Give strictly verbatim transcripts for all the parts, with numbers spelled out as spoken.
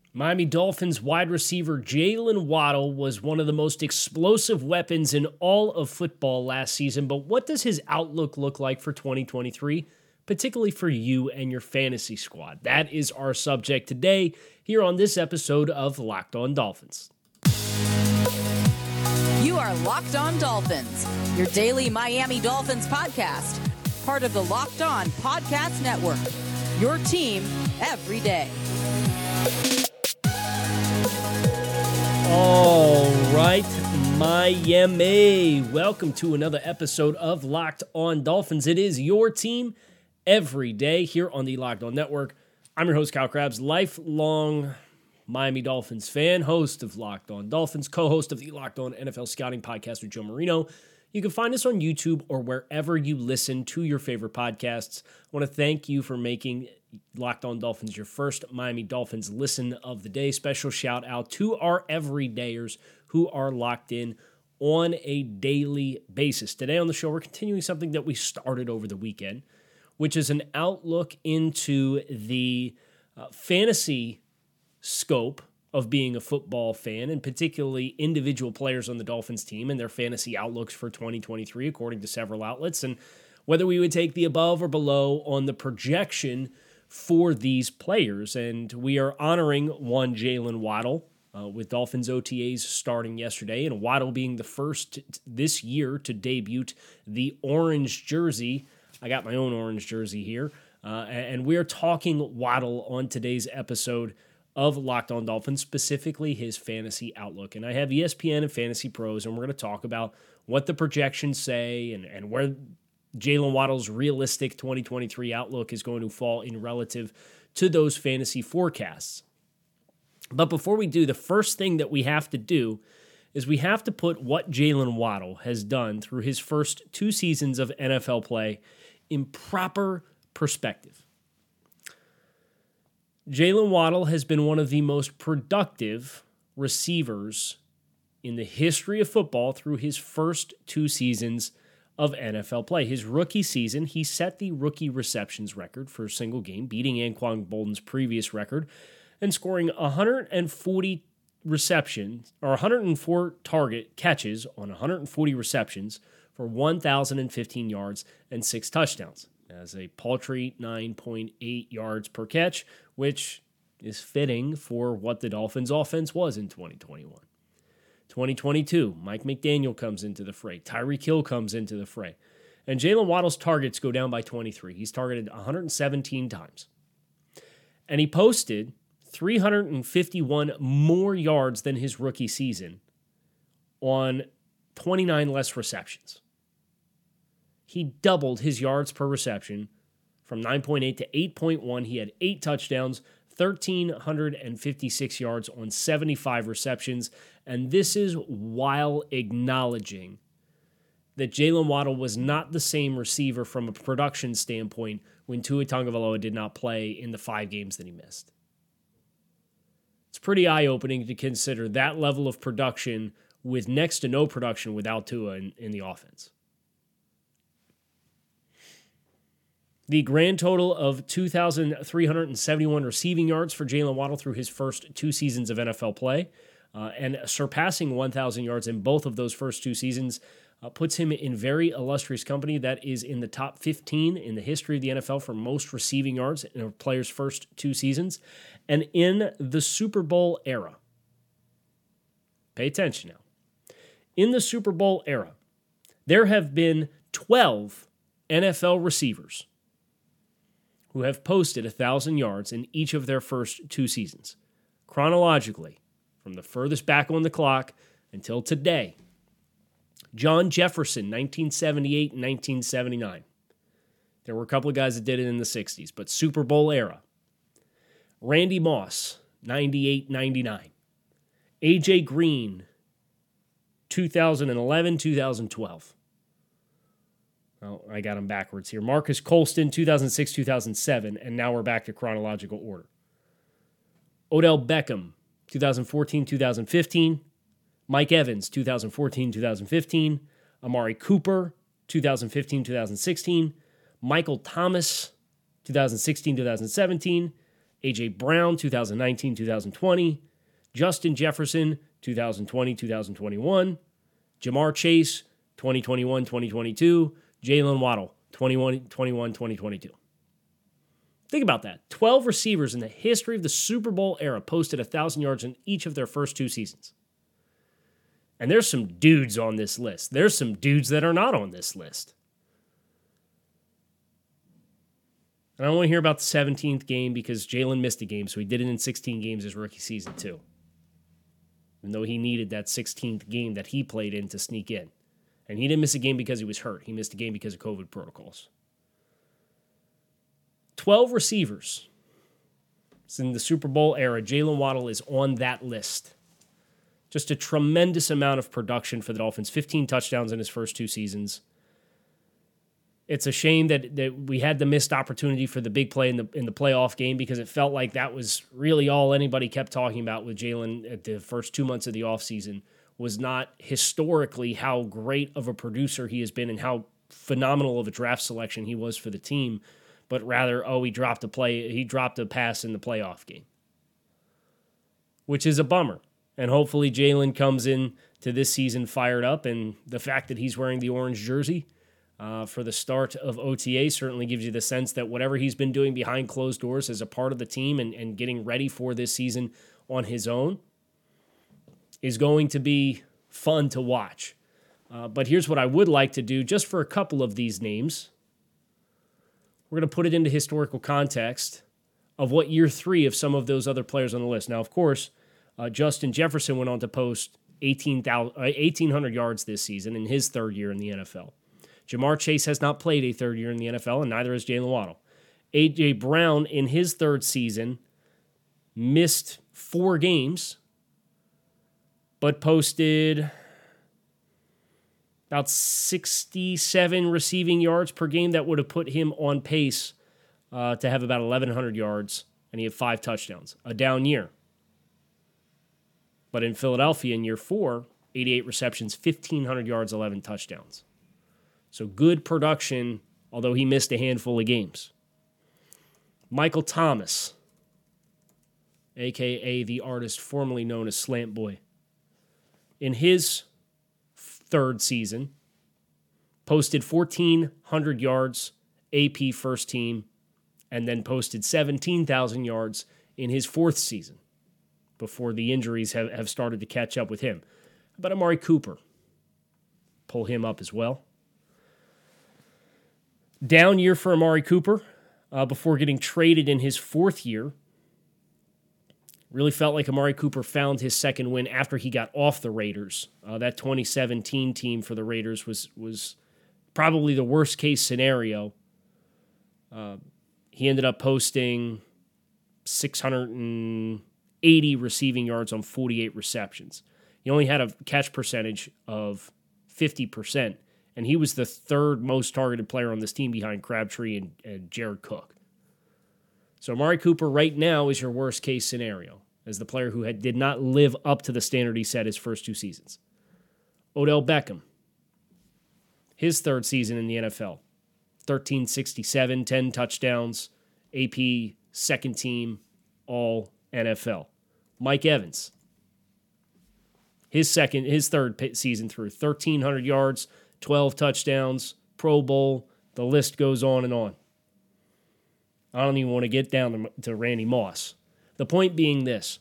Miami Dolphins wide receiver Jaylen Waddle was one of the most explosive weapons in all of football last season, but what does his outlook look like for twenty twenty-three, particularly for you and your fantasy squad? That is our subject today here on this episode of Locked On Dolphins. You are Locked On Dolphins, your daily Miami Dolphins podcast, part of the Locked On Podcast Network, your team every day. All right, Miami. Welcome to another episode of Locked On Dolphins. It is your team every day here on the Locked On Network. I'm your host, Kyle Krabs, lifelong Miami Dolphins fan, host of Locked On Dolphins, co-host of the Locked On N F L Scouting Podcast with Joe Marino. You can find us on YouTube or wherever you listen to your favorite podcasts. I want to thank you for making Locked On Dolphins your first Miami Dolphins listen of the day. Special shout out to our everydayers who are locked in on a daily basis. Today on the show, we're continuing something that we started over the weekend, which is an outlook into the uh, fantasy scope of being a football fan, and particularly individual players on the Dolphins team and their fantasy outlooks for twenty twenty-three, according to several outlets, and whether we would take the above or below on the projection for these players. And we are honoring one Jaylen Waddle uh, with Dolphins O T As starting yesterday, and Waddle being the first t- this year to debut the orange jersey. I got my own orange jersey here, uh, and we are talking Waddle on today's episode of Locked On Dolphins, specifically his fantasy outlook. And I have E S P N and Fantasy Pros, and we're going to talk about what the projections say and, and where Jaylen Waddle's realistic twenty twenty-three outlook is going to fall in relative to those fantasy forecasts. But before we do, the first thing that we have to do is we have to put what Jaylen Waddle has done through his first two seasons of N F L play in proper perspective. Jaylen Waddle has been one of the most productive receivers in the history of football through his first two seasons of N F L play. His rookie season, he set the rookie receptions record for a single game, beating Anquan Boldin's previous record, and scoring one hundred forty receptions, or one hundred four target catches on one hundred forty receptions for one thousand fifteen yards and six touchdowns. As a paltry nine point eight yards per catch, which is fitting for what the Dolphins' offense was in twenty twenty-one. twenty twenty-two, Mike McDaniel comes into the fray. Tyreek Hill comes into the fray. And Jaylen Waddle's targets go down by twenty-three. He's targeted one hundred seventeen times. And he posted three hundred fifty-one more yards than his rookie season on twenty-nine less receptions. He doubled his yards per reception from nine point eight to eight point one. He had eight touchdowns, one thousand three hundred fifty-six yards on seventy-five receptions. And this is while acknowledging that Jaylen Waddle was not the same receiver from a production standpoint when Tua Tagovailoa did not play in the five games that he missed. It's pretty eye-opening to consider that level of production with next to no production without Tua in, in the offense. The grand total of two thousand three hundred seventy-one receiving yards for Jaylen Waddle through his first two seasons of N F L play, uh, and surpassing one thousand yards in both of those first two seasons, uh, puts him in very illustrious company. That is in the top fifteen in the history of the N F L for most receiving yards in a player's first two seasons. And in the Super Bowl era, pay attention now, in the Super Bowl era, there have been twelve N F L receivers who have posted one thousand yards in each of their first two seasons. Chronologically, from the furthest back on the clock until today, John Jefferson, nineteen seventy-eight and nineteen seventy-nine. There were a couple of guys that did it in the sixties, but Super Bowl era. Randy Moss, ninety-eight ninety-nine. A J Green, two thousand eleven two thousand twelve. Oh, I got them backwards here. Marcus Colston, two thousand six two thousand seven, and now we're back to chronological order. Odell Beckham, two thousand fourteen two thousand fifteen. Mike Evans, two thousand fourteen two thousand fifteen. Amari Cooper, two thousand fifteen two thousand sixteen. Michael Thomas, two thousand sixteen two thousand seventeen. A J. Brown, twenty nineteen to twenty twenty. Justin Jefferson, twenty twenty to twenty twenty-one. Jamar Chase, twenty twenty-one to twenty twenty-two. Jalen Waddle, twenty twenty-one to twenty twenty-two. Think about that. twelve receivers in the history of the Super Bowl era posted one thousand yards in each of their first two seasons. And there's some dudes on this list. There's some dudes that are not on this list. And I don't want to hear about the seventeenth game because Jalen missed a game, so he did it in sixteen games his rookie season too. Even though he needed that sixteenth game that he played in to sneak in. And he didn't miss a game because he was hurt. He missed a game because of COVID protocols. twelve receivers. It's in the Super Bowl era. Jalen Waddle is on that list. Just a tremendous amount of production for the Dolphins. fifteen touchdowns in his first two seasons. It's a shame that, that we had the missed opportunity for the big play in the in the playoff game because it felt like that was really all anybody kept talking about with Jalen at the first two months of the offseason was not historically how great of a producer he has been and how phenomenal of a draft selection he was for the team, but rather, oh, he dropped a play, he dropped a pass in the playoff game, which is a bummer. And hopefully Jalen comes in to this season fired up, and the fact that he's wearing the orange jersey uh, for the start of O T A certainly gives you the sense that whatever he's been doing behind closed doors as a part of the team and, and getting ready for this season on his own is going to be fun to watch. Uh, but here's what I would like to do just for a couple of these names. We're going to put it into historical context of what year three of some of those other players on the list. Now, of course, Uh, Justin Jefferson went on to post eighteen hundred yards this season in his third year in the N F L. Jamar Chase has not played a third year in the N F L, and neither has Jalen Waddle. A J. Brown, in his third season, missed four games, but posted about sixty-seven receiving yards per game. That would have put him on pace uh, to have about eleven hundred yards, and he had five touchdowns. A down year. But in Philadelphia in year four, eighty-eight receptions, fifteen hundred yards, eleven touchdowns. So good production, although he missed a handful of games. Michael Thomas, a k a the artist formerly known as Slant Boy. In his third season, posted fourteen hundred yards, A P first team, and then posted seventeen thousand yards in his fourth season, before the injuries have, have started to catch up with him. How about Amari Cooper? Pull him up as well. Down year for Amari Cooper uh, before getting traded in his fourth year. Really felt like Amari Cooper found his second win after he got off the Raiders. Uh, that twenty seventeen team for the Raiders was, was probably the worst case scenario. Uh, he ended up posting six hundred eighty receiving yards on forty-eight receptions. He only had a catch percentage of fifty percent, and he was the third most targeted player on this team behind Crabtree and, and Jared Cook. So Amari Cooper right now is your worst case scenario as the player who had, did not live up to the standard he set his first two seasons. Odell Beckham, his third season in the N F L, thirteen sixty-seven, ten touchdowns, A P second team, all N F L. Mike Evans, his second, his third season through, thirteen hundred yards, twelve touchdowns, Pro Bowl. The list goes on and on. I don't even want to get down to, to Randy Moss. The point being this: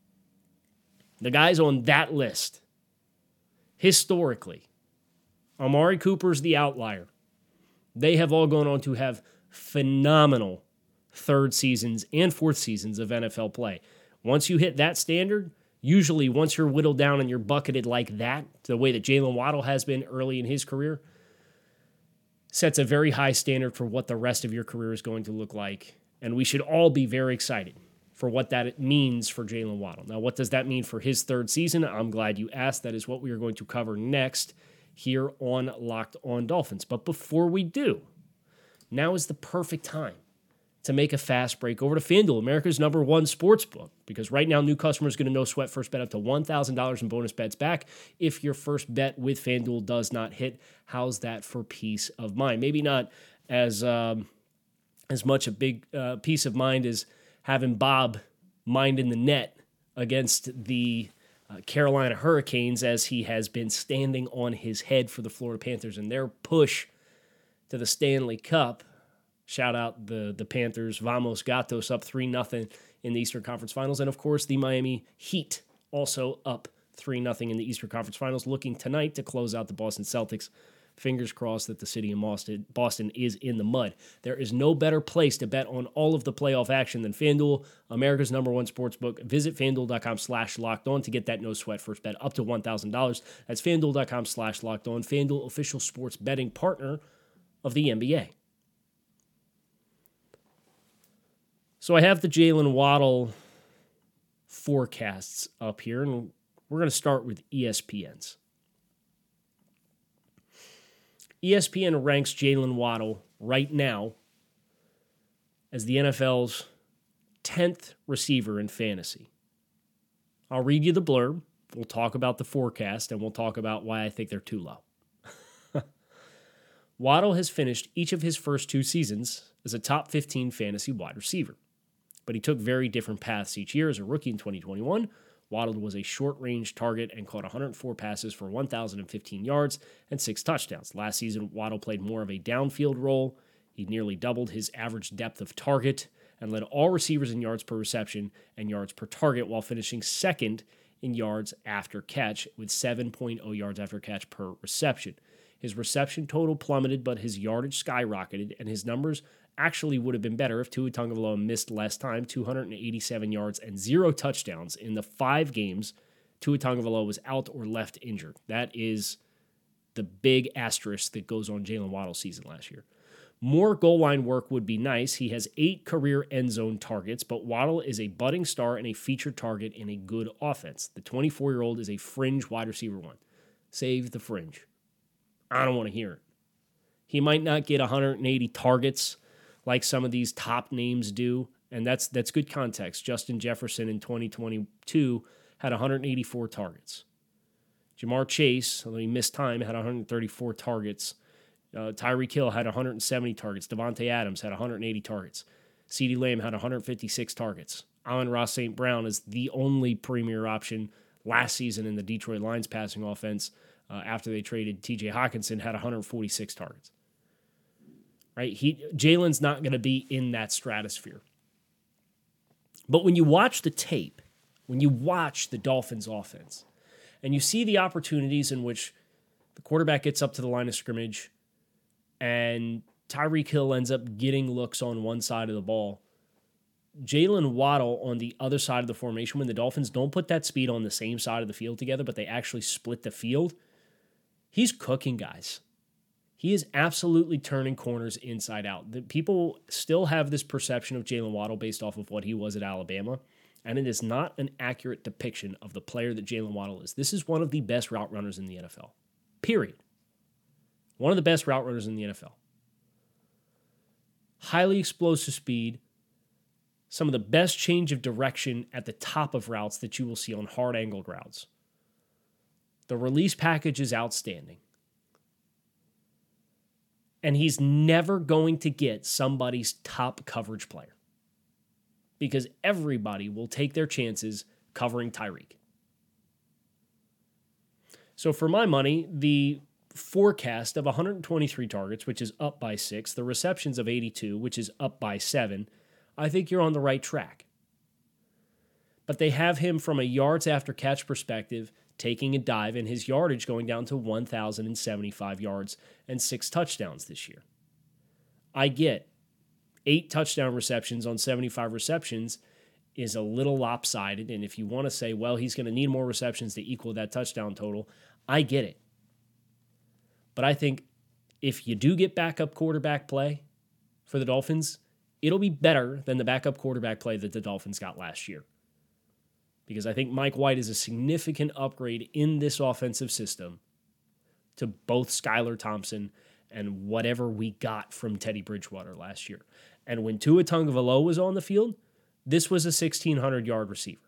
the guys on that list, historically, Amari Cooper's the outlier. They have all gone on to have phenomenal third seasons and fourth seasons of N F L play. Once you hit that standard, usually once you're whittled down and you're bucketed like that, the way that Jalen Waddle has been early in his career, sets a very high standard for what the rest of your career is going to look like. And we should all be very excited for what that means for Jalen Waddle. Now, what does that mean for his third season? I'm glad you asked. That is what we are going to cover next here on Locked On Dolphins. But before we do, now is the perfect time to make a fast break over to FanDuel, America's number one sports book, because right now new customers get a no sweat first bet up to one thousand dollars in bonus bets back if your first bet with FanDuel does not hit. How's that for peace of mind? Maybe not as um, as much a big uh, peace of mind as having Bob minding the net against the uh, Carolina Hurricanes as he has been standing on his head for the Florida Panthers and their push to the Stanley Cup. Shout out the, the Panthers. Vamos Gatos up three nothing in the Eastern Conference Finals. And, of course, the Miami Heat also up three nothing in the Eastern Conference Finals, looking tonight to close out the Boston Celtics. Fingers crossed that the city of Boston, Boston is in the mud. There is no better place to bet on all of the playoff action than FanDuel, America's number one sportsbook. Visit FanDuel.com slash locked on to get that no sweat first bet up to one thousand dollars. That's FanDuel.com slash locked on. FanDuel, official sports betting partner of the N B A. So I have the Jaylen Waddle forecasts up here, and we're going to start with E S P N's. E S P N ranks Jaylen Waddle right now as the N F L's tenth receiver in fantasy. I'll read you the blurb. We'll talk about the forecast, and we'll talk about why I think they're too low. Waddle has finished each of his first two seasons as a top fifteen fantasy wide receiver, but he took very different paths each year. As a rookie in twenty twenty-one, Waddle was a short-range target and caught one hundred four passes for one thousand fifteen yards and six touchdowns. Last season, Waddle played more of a downfield role. He nearly doubled his average depth of target and led all receivers in yards per reception and yards per target while finishing second in yards after catch with seven point oh yards after catch per reception. His reception total plummeted, but his yardage skyrocketed, and his numbers actually would have been better if Tua Tagovailoa missed less time, two hundred eighty-seven yards and zero touchdowns in the five games Tua Tagovailoa was out or left injured. That is the big asterisk that goes on Jaylen Waddle's season last year. More goal line work would be nice. He has eight career end zone targets, but Waddle is a budding star and a featured target in a good offense. The twenty-four-year-old is a fringe wide receiver one. Save the fringe. I don't want to hear it. He might not get one hundred eighty targets like some of these top names do, and that's that's good context. Justin Jefferson in twenty twenty-two had one hundred eighty-four targets. Jamar Chase, although he missed time, had one hundred thirty-four targets. Uh, Tyreek Hill had one hundred seventy targets. Devontae Adams had one hundred eighty targets. CeeDee Lamb had one hundred fifty-six targets. Amon-Ra Saint Brown is the only premier option last season in the Detroit Lions passing offense uh, after they traded T J Hawkinson, had one hundred forty-six targets. Right? He Jaylen's not going to be in that stratosphere. But when you watch the tape, when you watch the Dolphins offense, and you see the opportunities in which the quarterback gets up to the line of scrimmage and Tyreek Hill ends up getting looks on one side of the ball, Jaylen Waddle on the other side of the formation, when the Dolphins don't put that speed on the same side of the field together, but they actually split the field, he's cooking guys. He is absolutely turning corners inside out. The people still have this perception of Jaylen Waddle based off of what he was at Alabama, and it is not an accurate depiction of the player that Jaylen Waddle is. This is one of the best route runners in the N F L. Period. One of the best route runners in the N F L. Highly explosive speed, some of the best change of direction at the top of routes that you will see on hard-angled routes. The release package is outstanding. And he's never going to get somebody's top coverage player because everybody will take their chances covering Tyreek. So for my money, the forecast of one hundred twenty-three targets, which is up by six, the receptions of eighty-two, which is up by seven, I think you're on the right track. But they have him from a yards after catch perspective taking a dive, and his yardage going down to one thousand seventy-five yards and six touchdowns this year. I get eight touchdown receptions on seventy-five receptions is a little lopsided, and if you want to say, well, he's going to need more receptions to equal that touchdown total, I get it. But I think if you do get backup quarterback play for the Dolphins, it'll be better than the backup quarterback play that the Dolphins got last year. Because I think Mike White is a significant upgrade in this offensive system to both Skylar Thompson and whatever we got from Teddy Bridgewater last year. And when Tua Tagovailoa was on the field, this was a sixteen hundred yard receiver.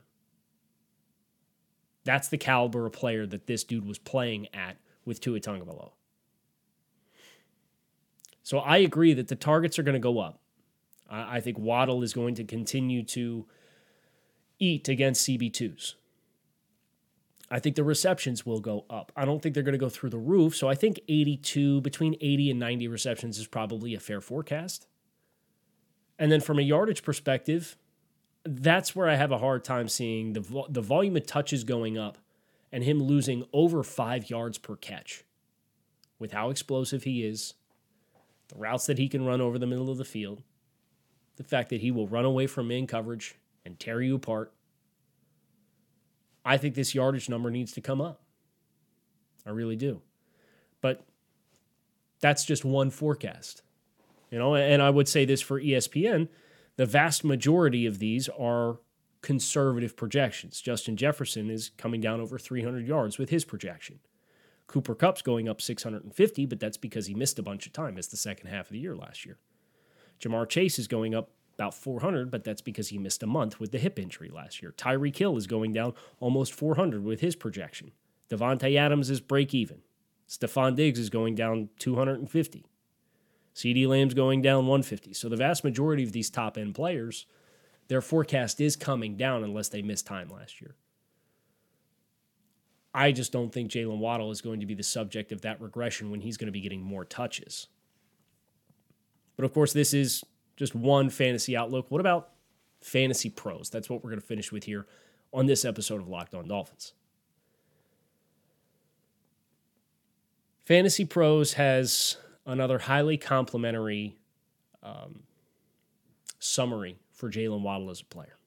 That's the caliber of player that this dude was playing at with Tua Tagovailoa. So I agree that the targets are going to go up. I, I think Waddle is going to continue to eat against C B twos. I think the receptions will go up. I don't think they're going to go through the roof, so I think eighty-two, between eighty and ninety receptions is probably a fair forecast. And then from a yardage perspective, that's where I have a hard time seeing the vo- the volume of touches going up and him losing over five yards per catch. With how explosive he is, the routes that he can run over the middle of the field, the fact that he will run away from man coverage and tear you apart, I think this yardage number needs to come up. I really do. But that's just one forecast. You know, and I would say this for E S P N, the vast majority of these are conservative projections. Justin Jefferson is coming down over three hundred yards with his projection. Cooper Kupp's going up six hundred fifty, but that's because he missed a bunch of time. It's the second half of the year last year. Jamar Chase is going up about four hundred, but that's because he missed a month with the hip injury last year. Tyreek Hill is going down almost four hundred with his projection. Devontae Adams is break even. Stephon Diggs is going down two hundred fifty. CeeDee Lamb's going down one hundred fifty. So the vast majority of these top-end players, their forecast is coming down unless they missed time last year. I just don't think Jalen Waddle is going to be the subject of that regression when he's going to be getting more touches. But of course, this is just one fantasy outlook. What about fantasy pros? That's what we're going to finish with here on this episode of Locked On Dolphins. Fantasy Pros has another highly complimentary um, summary for Jalen Waddle as a player.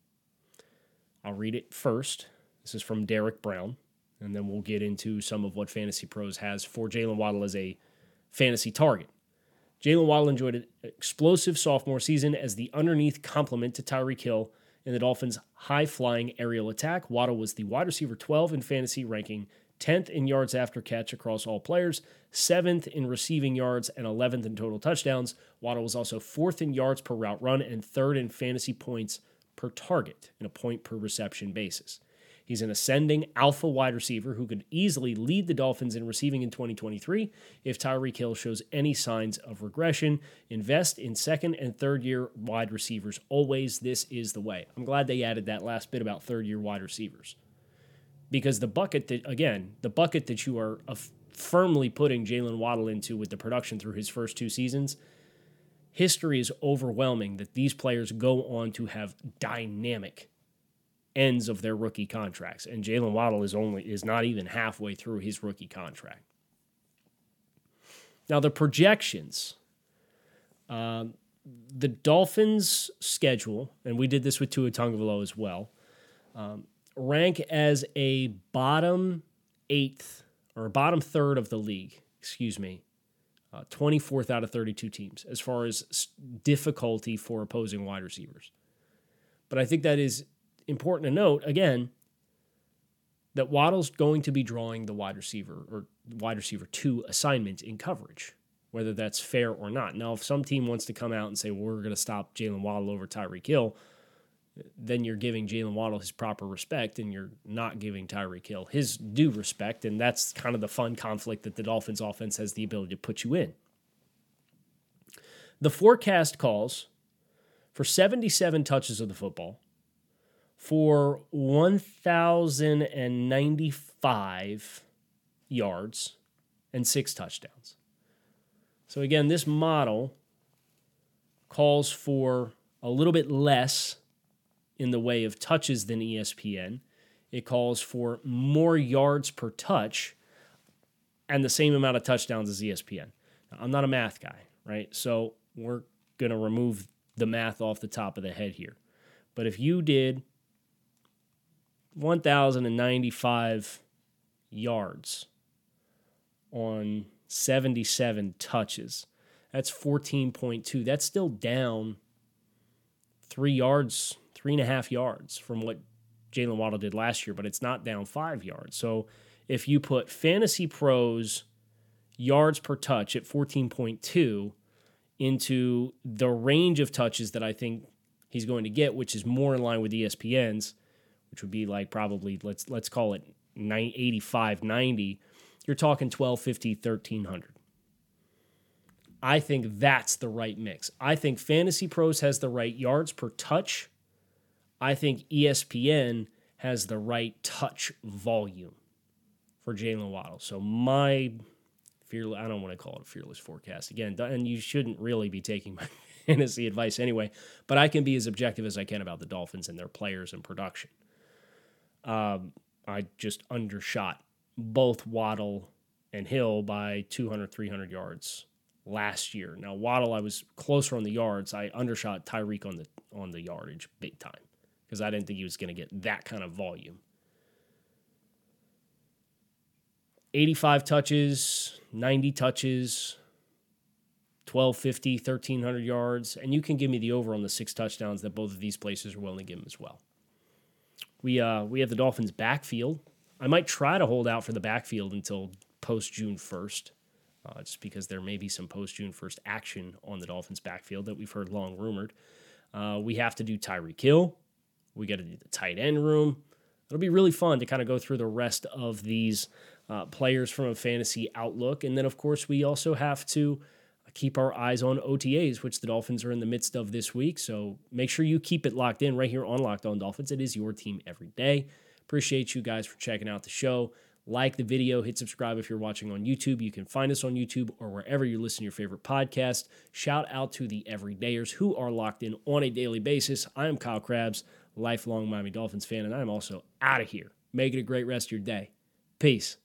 I'll read it first. This is from Derek Brown, and then we'll get into some of what Fantasy Pros has for Jalen Waddle as a fantasy target. Jalen Waddle enjoyed an explosive sophomore season as the underneath complement to Tyreek Hill in the Dolphins' high-flying aerial attack. Waddle was the wide receiver twelve in fantasy, ranking tenth in yards after catch across all players, seventh in receiving yards, and eleventh in total touchdowns. Waddle was also fourth in yards per route run and third in fantasy points per target in a point per reception basis. He's an ascending alpha wide receiver who could easily lead the Dolphins in receiving in twenty twenty-three if Tyreek Hill shows any signs of regression. Invest in second and third year wide receivers always. This is the way. I'm glad they added that last bit about third year wide receivers. Because the bucket that, again, the bucket that you are uh, firmly putting Jalen Waddle into with the production through his first two seasons, history is overwhelming that these players go on to have dynamic ends of their rookie contracts. And Jalen Waddle is only is not even halfway through his rookie contract. Now, the projections. Um, the Dolphins' schedule, and we did this with Tua Tagovailoa as well, um, rank as a bottom eighth or a bottom third of the league, excuse me, uh, twenty-fourth out of thirty-two teams as far as difficulty for opposing wide receivers. But I think that is important to note, again, that Waddle's going to be drawing the wide receiver or wide receiver two assignment in coverage, whether that's fair or not. Now, if some team wants to come out and say, well, we're going to stop Jalen Waddle over Tyreek Hill, then you're giving Jalen Waddle his proper respect, and you're not giving Tyreek Hill his due respect, and that's kind of the fun conflict that the Dolphins offense has the ability to put you in. The forecast calls for seventy-seven touches of the football, for one thousand ninety-five yards, and six touchdowns. So again, this model calls for a little bit less in the way of touches than E S P N. It calls for more yards per touch and the same amount of touchdowns as E S P N. Now, I'm not a math guy, right? So we're going to remove the math off the top of the head here. But if you did one thousand ninety-five yards on seventy-seven touches, that's fourteen point two. That's still down three yards, three and a half yards from what Jalen Waddle did last year, but it's not down five yards. So if you put Fantasy Pros yards per touch at fourteen point two into the range of touches that I think he's going to get, which is more in line with E S P N's, which would be like probably, let's let's call it eighty-five, ninety, you're talking twelve fifty, thirteen hundred. I think that's the right mix. I think Fantasy Pros has the right yards per touch. I think E S P N has the right touch volume for Jalen Waddle. So my fearless, I don't want to call it a fearless forecast again, and you shouldn't really be taking my fantasy advice anyway, but I can be as objective as I can about the Dolphins and their players and production. Um, I just undershot both Waddle and Hill by two hundred, three hundred yards last year. Now, Waddle, I was closer on the yards. I undershot Tyreek on the on the yardage big time because I didn't think he was going to get that kind of volume. eighty-five touches, ninety touches, twelve fifty, thirteen hundred yards, and you can give me the over on the six touchdowns that both of these places are willing to give him as well. We uh we have the Dolphins' backfield. I might try to hold out for the backfield until post-June first, uh, just because there may be some post-June first action on the Dolphins' backfield that we've heard long rumored. Uh, we have to do Tyreek Hill. We got to do the tight end room. It'll be really fun to kind of go through the rest of these uh, players from a fantasy outlook. And then, of course, we also have to keep our eyes on O T As, which the Dolphins are in the midst of this week. So make sure you keep it locked in right here on Locked On Dolphins. It is your team every day. Appreciate you guys for checking out the show. Like the video, hit subscribe if you're watching on YouTube. You can find us on YouTube or wherever you listen to your favorite podcast. Shout out to the everydayers who are locked in on a daily basis. I am Kyle Krabs, lifelong Miami Dolphins fan, and I'm also out of here. Make it a great rest of your day. Peace.